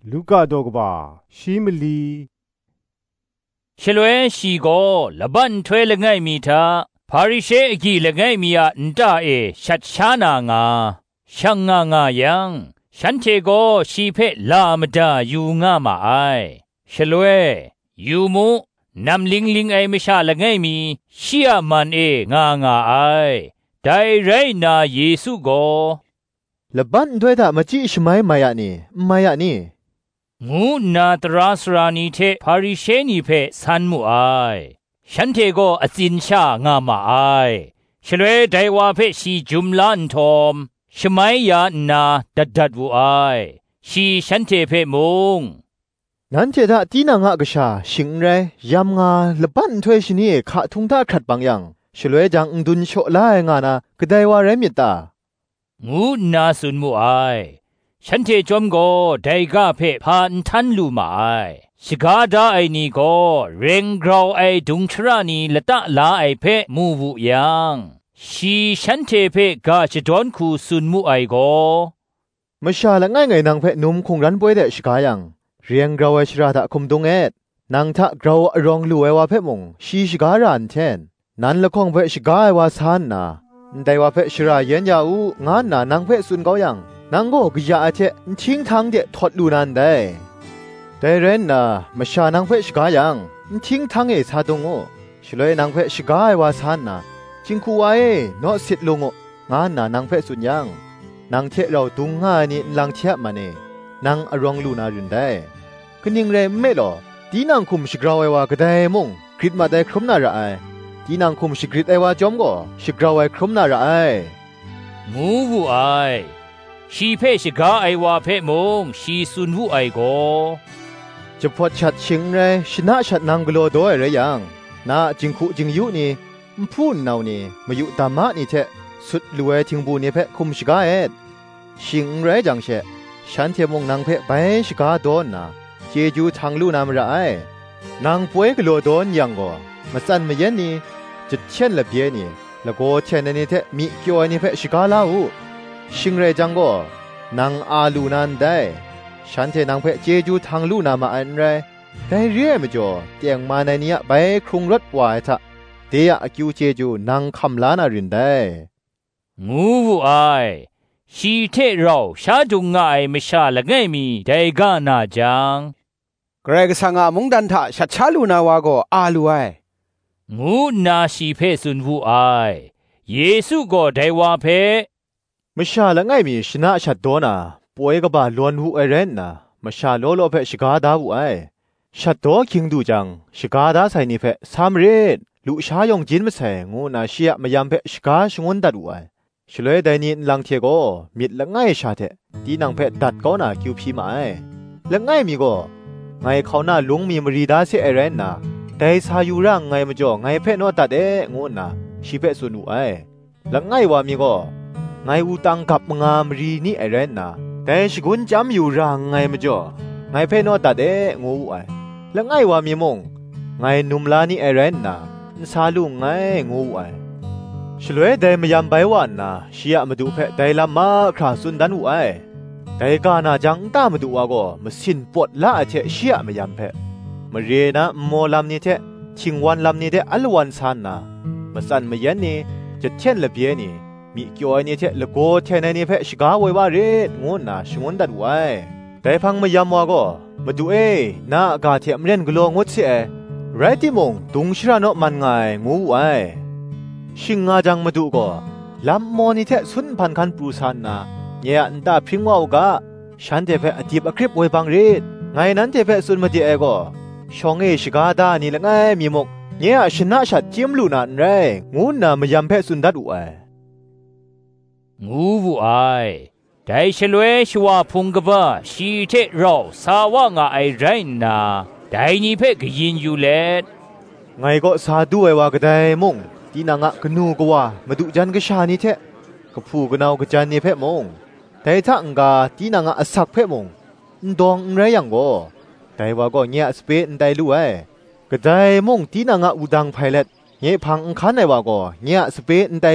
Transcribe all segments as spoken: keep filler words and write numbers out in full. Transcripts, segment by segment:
ลูกาโดกบ่าชีมลีชลเวชีโกละบันถ้วยละไงมีทาพาริเชอกีละไงมีอะนตาเอชัดชานางาช่างงางายังฉันเทโกชีเพลามดาอยู่งามาไอชลเวยูมุนำลิงลิงไอไม่ชาละไงมีเชียมันเองางาไอได้ไรนาเยซูโกละบันด้วยถ้ามาจีชไมมายะนี่มายะนี่งูนาตราสรานีเทพาริเชนีเพสันมุไอฉันเทโกอจินชางามาไอชลเวไดวาเพชีจุมลันทอมชไมยานาดัดดัดวูไอชีฉันเทเพมุงนั้นเจดาตีนางะกษาชิงเรยามงาละบันถ้วยชนีขะทุงตาขัดบางอย่างชลเวจังดุนโชลายงานะกไดวาเรมิตางูนาสุนมุไอฉันเทจอมโกไดกาเพพานทันลูมาไอสกาดาไอนีโกเร่งกราวไอดุงชรานีละตะลาไอเพมูวุยังชีฉันเทเพกาจะดอนคูสุนมุไอโกมชาละง่ายไงนางเพนุมคงรันป่วยเดชกายังเรียงกราวไอชราตะคุมดงเอ็ดนางทะกราวรองลูไอวาเพมงชีชการันเทนนั้นละคงเพชกาไอวาซานนาได้ว่าเพชราเย็นยาอูงานนานางเพสุนเกายังนางโกกยาอาเททิ้งทางเดทอดลูนันได้แต่เรนน่ะมชานางเพชกายังทิ้งทางเอซาดงโอชลอยนางเพชกาไอวาซานนาจิงคูไอโนสิทลงงานนานางเพสุนยังนางเทเราตุงง่ายนี่ลังเทียมันเองนางอรองลูนารุนได้คืนยังเรไม่หรอตีนางคุมชิกราวไอวากระไดมงคริดมาได้ครบนาระไอตีนางคุมชิกริดไอวาจอมก็ชิกราวไอครบนาระไองูวูไอชีเพชกาไอวาเพมงชีสุนวูไอโกจะพอชัดชิงเรชนะชัดนางกโลโดยเรยังนาจิงคุจิงยุนี่พูนนาวนี่มาอยู่ตามะนี่เทสุดรวยทิงบูนี่เพคุมชิกาเอ็ดชิงเรจังเชฉันเทมงนางเพไปชิกาโดนนะเจจูทางลู่นามระไอนางป่วยกโลโดนยังก็มาสั่นมาเย็นนี่จะเช่นละเบียนี่แล้วก็เช่นนี้เทมีเกี่ยวนี่เพชิกาลาอูชิงเรจังก็นางอาลูนันได้ฉันเทนางเพเจจูทางลู่นามาอันไรได้เรียมจ่อเตียงมาในนี้ไปครุงรถวายทะเดียอคิวเจจูนางคำลานารินได้งูวูไอชีเทเราชาดุงไงไม่ชาละไงมีได้กานาจังเกรกสังอามุงดันทะชัดชาลูนาวาโกอาลูไองูนาชีเพสุนวูไอเยซูก็ได้ว่าเพมชาละไงมีชนะชัดโดนาป่วยกับบ้านล้วนหูไอเรนนะมชาโลโลเพชิกาดาวูไอชัดโตคิงดูจังชิกาดาไซนี่เพสามเรดลุชายองจินมาใส่งูนาเชียมายามเพชิกาชงวนดัดวูไอชลวยไดนี่ลังเทโกมิดละไงชาเทตีนังเพดัดก็นาคิวพีมาไอละไงมีโกไงเขาหน้าลุงมีมรีดาเซไอเรนนะแต่สายุร่างไงมาจ่อไงเพโนตัดเองูนาชีเพสุนูไอละไงว่ามีโกไงอูตังกับงามรีนี่ไอเรนนะแต่ชกุนจำอยู่ร่างไงมาจ่อไงเพโนตัดเองูไอละไงว่ามีมงไงนุมลานี่ไอเรนนะซาลุงไงงูไอชลวยได้มายามไปวันนะเชียมาดูเพได้ละมาคราสุนดันอูไอแต่กานาจังตามาดูว่าก็มาสินปวดละเทเชียมายามเพมาเรนะโมลำนี้เทชิงวันลำนี้เทอัลวันซันนะมาสันมาเย็นนี่จะเช่นละเบียนี่มีเกี่ยวนี่เทละโกเทนนี่เพชิกาไว้ว่าเรดงูนะชงวนดัดไว้แต่พังมายามว่าก็มาดูเอน่ากาเทมเรนกลัวงดเสียไรที่มงตุงชราโนมันไงงูไว้ชิงงาจังมาดูก็ลำมอนี่เทสุนพันคันปรูซันนะเนี่ยอันตาพิงว่าวกะฉันเทเพอดีบคลิปไว้บางเรดไงนั้นเทเพสุนมาดีเอก็ชองเอชิกาดานี่ละไงมีมกเนี่ยชนะชัดจิมลูนันไรงูน่ามายามเพสุนดัดอูไองูวูไอได้ชลเวชวาพุงกบะชีเทเราสาวงาไอไรนาได้นี่เพกยินอยู่เล็ดไงก็สาดูไอว่ากระไดมงตีนางะกนูกว่ามาดูจันกชานี่เทกพูกนาวกจันนี่เพมงแต่ถ้าอังกาตีนางะสักเพมงดองไรยังก็แต่ว่าก็เนี่ยสเปนได้รู้ไอกระไดมงตีนางะอุดังไพเล็ดเนี่ยพังคันไอว่าก็เนี่ยสเปนได้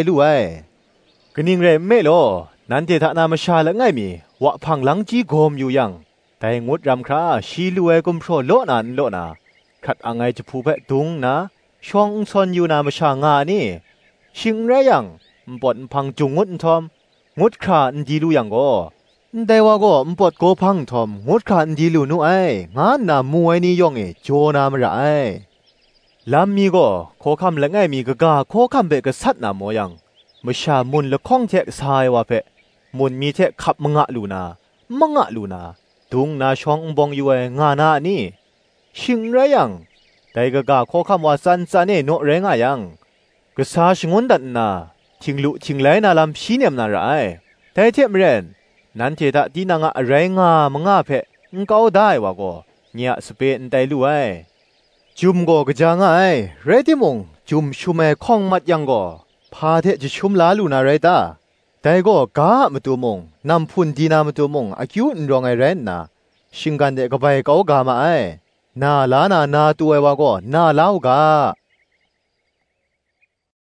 รู้ไอกนิ่งเรไม่โลนั้นเทถ้านามชาละไงมีวะพังหลังจีโกมอยู่ยังแต่งดรำคราชีลวยกุมโพรโลนันโลนาขัดอังไงจะผู้เปดุงนะช่องซอนอยู่นามชางานี่ชิงไรยังปวดพังจุงงดทอมงดขาอันดีลูยังก็แต่ว่าก็ปวดโกพังทอมงดขาอันดีลูนู่ไองานนามวยนี่ยองเอโจนามระไอลำมีก็โคคำละไงมีกะกาโคคำเบกสัตนามอยังมชามุนละข้องเทกสายวะเพมุนมีเทขับมงะลูนามังะลูนาดุงนาช่องบองอยู่ไองานานี่ชิงไรยังแต่กะกาโคคำว่าสันสันเนโนเรงายังกษาชงวนดันนาทิงลุทิงไหลนาลำพีเนียมนาไรแต่เทมเรนนั้นเทตะดีนางะไรงามงะเพงเกาได้วะก็เนี่ยสเปนไตลุไอจุมก็กะจางไอเรติมงจุมชุเมข้องมัดยังก็พาเทจะชุมลาลูนาไรตาแต่ก็กามาตัวมงนำพุนดีนามาตัวมงอากิวน์รองไอเรนนาชิงกันเดกไปเกากามาไอนาลานานาตัววะก็นาลาวกา